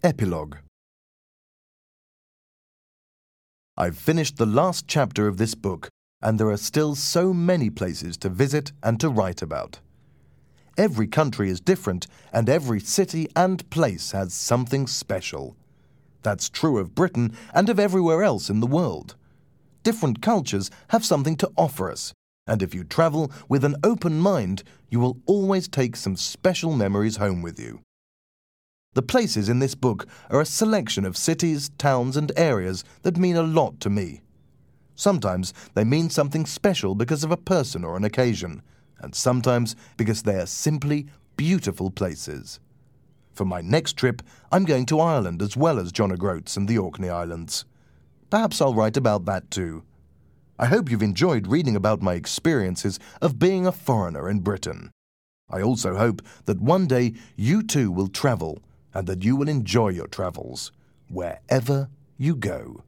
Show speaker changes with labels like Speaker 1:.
Speaker 1: Epilogue. I've finished the last chapter of this book, and there are still so many places to visit and to write about. Every country is different, and every city and place has something special. That's true of Britain and of everywhere else in the world. Different cultures have something to offer us, and if you travel with an open mind, you will always take some special memories home with you. The places in this book are a selection of cities, towns, and areas that mean a lot to me. Sometimes they mean something special because of a person or an occasion, and sometimes because they are simply beautiful places. For my next trip, I'm going to Ireland as well as John O'Groats and the Orkney Islands. Perhaps I'll write about that too. I hope you've enjoyed reading about my experiences of being a foreigner in Britain. I also hope that one day you too will travel and that you will enjoy your travels, wherever you go.